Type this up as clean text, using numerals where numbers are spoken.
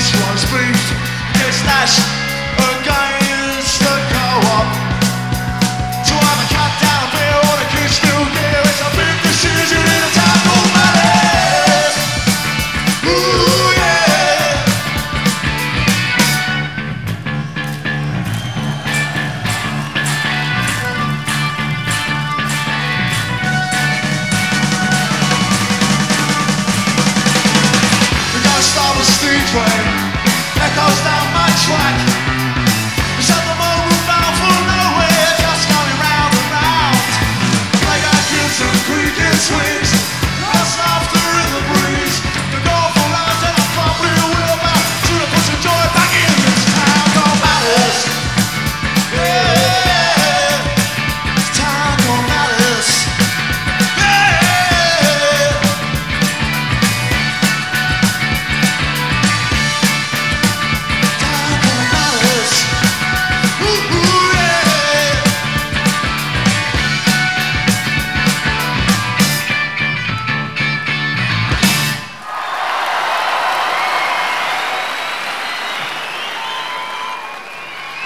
roast beef gets lashed against the co-op. To have a cut down a beer or a kiss new gear, it's a big decision in a town called Malice. Ooh yeah. The ghost of a steam train echoes down my track.